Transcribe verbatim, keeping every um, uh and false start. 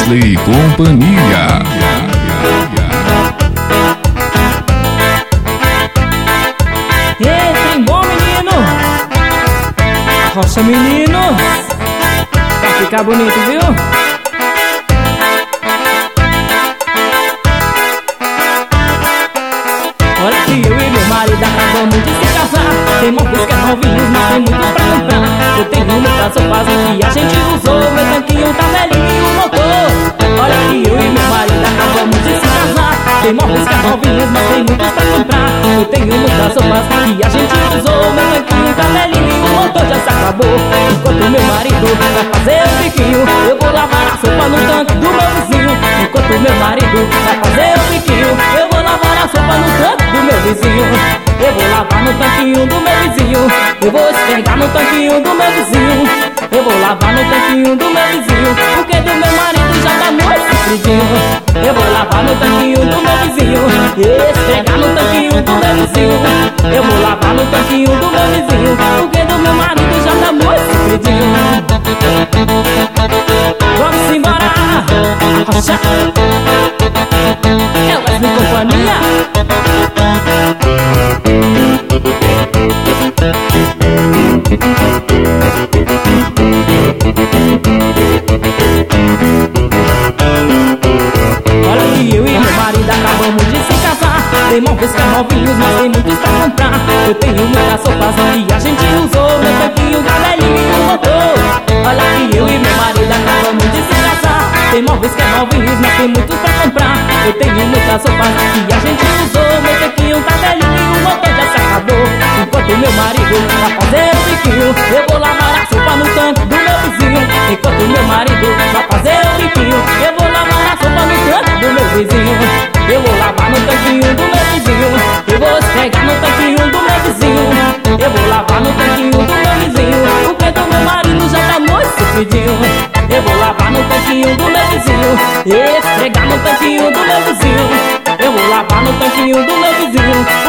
Wesley e companhia. Ei, tem bom, menino? Rocha, menino, pra ficar bonito, viu? Olha que eu e meu marido acabamos de se casar. Tem móveis que é novinhos, mas tem muitos pra comprar. Eu tenho muitas sofás que a gente usou. Meu tanquinho tá velhinho, motor. Olha que eu e meu marido acabamos de se casar. Tem móveis que é novinhos, mas tem muitos pra comprar. Eu tenho muitas sofás que a gente usou. Meu tanquinho tá velhinho, o motor já se acabou. Enquanto meu marido vai fazer o biquinho, eu vou lavar a sopa no tanque do meu vizinho. Enquanto meu marido vai fazer o biquinho, eu vou lavar a sopa no tanque do meu vizinho. Eu vou lavar no tanquinho do meu vizinho. Eu vou esfregar no tanquinho do meu vizinho. Eu vou lavar no tanquinho do meu vizinho, porque do meu marido já tá muito sofridinho. Eu vou lavar no tanquinho do meu vizinho, esfregar no tanquinho do meu vizinho. Eu vou lavar no tanquinho do meu vizinho, porque do meu marido já tá muito sofridinho. Vamos embora, Rocha, é o Wesley e companhia. Olha que eu e meu marido acabamos de se casar. Tem móveis que é novinhos, mas tem muitos pra comprar. Eu tenho muitas sofás que a gente usou. Meu tanquinho tá velhinho, motor. Olha que eu e meu marido acabamos de se casar. Tem móveis que é novinhos, mas tem muitos pra comprar. Eu tenho muitas sofás que a gente usou. Meu tanquinho tá velhinho, o motor já se acabou. Enquanto meu marido vai fazer o biquinho, eu vou lavar a sopa no tanque do meu vizinho. Enquanto meu marido vai fazer o biquinho, eu vou lavar a sopa no tanque do meu vizinho. Eu vou lavar no tanquinho do meu vizinho. Eu vou esfregar no tanquinho do meu vizinho. Eu vou lavar no tanquinho do meu vizinho, porque do meu marido já tá muito sofridinho. Eu vou lavar no tanquinho do meu vizinho, esfregar no tanquinho do meu vizinho. Eu vou lavar no tanquinho do meu vizinho,